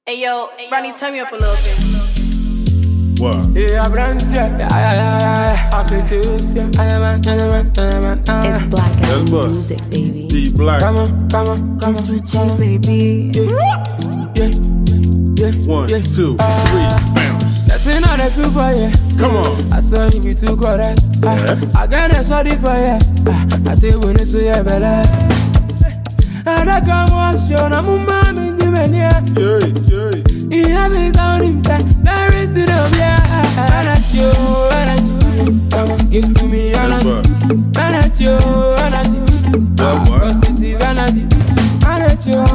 Hey yo, Ronnie, turn me up a little bit. What? Yeah, It's Black That's Out what. Music, baby. D Black. Come on. It's with you, baby. One, two, three, bounce. That's another feel for you. Come on. I saw you be too correct. I got a sorry for you. I think when it's your belly. And I come on, show no mama in the mania. He have his own himself. There is to them, yeah. And at you. Come on, give to me energy. And at you, positive energy. And at you,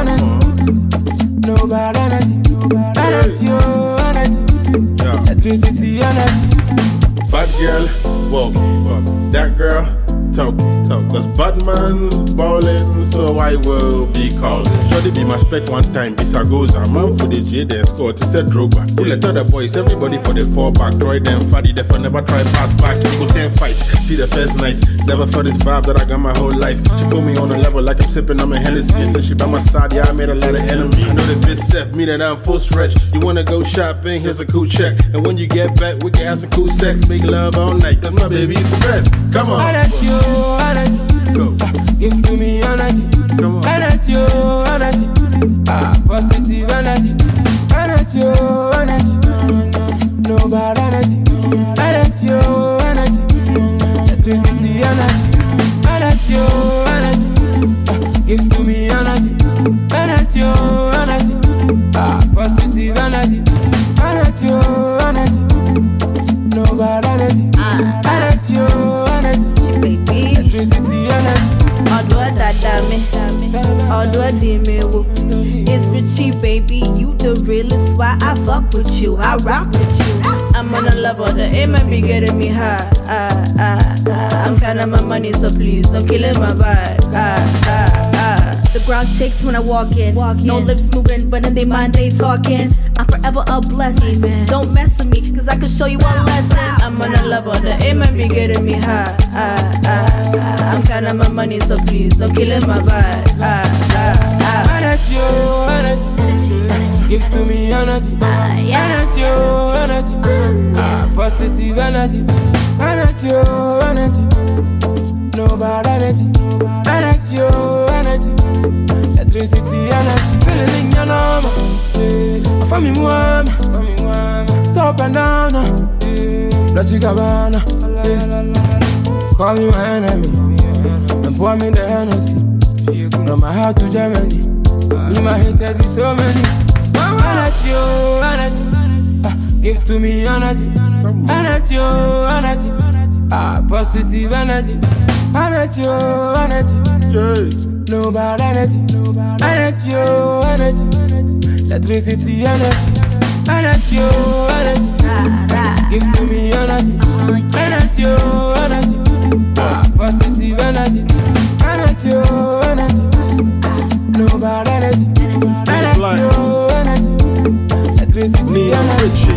no bad energy. And at you, electricity energy. Bad girl, walk. That girl, talk. Cause bad man's ballin', so I will be callin'. Shorty be my spec one time, be Sagoza. Man for the J, then score to set Droga. Bullet other boys, everybody for the fall back. Troy them fatty, therefore never try pass back. He go 10 fights, see the first night. Never felt this vibe that I got my whole life. She put me on a level like I'm sipping on my Hennessy. Since she by my side, yeah, I made a lot of enemies. I know the bitch set me that I'm full stretch. You wanna go shopping, here's a cool check. And when you get back, we can have some cool sex. Make love all night, cause my baby's the best. Come on. And at you, Go. give to me energy. Come on. And at you, positive energy. And at you, no bad energy. And at you, electricity energy. And at you, give to me energy. And at you, positive energy. And at you, no bad energy. And at you, electricity energy. It's with you, baby. You the realest. Why I fuck with you? I rock with you. I'm on a level that it might be getting me high. I'm counting my money, so please don't kill it, my vibe. The ground shakes when I walk in. No lips moving, but in their mind they talking. I'm forever a blessing. Don't mess with me, cause I can show you a lesson. I'm on a level that it might be getting me high. I'm counting my money, so please don't kill it, my vibe. Energy, give to me energy. Energy, positive energy. Energy, no bad energy. Energy, electricity energy. Feeling in your number. For me, mama. Top and down. Bloody Gabbana. Call me my enemy. And pour me the Hennessy. From my heart to Germany. Me my haters be so many. Energy, give to me energy. Energy, positive energy. Energy, no bad energy. Energy, electricity energy. Energy, give to me energy. Energy, positive energy. Energy, no bad energy. Energy, electricity energy.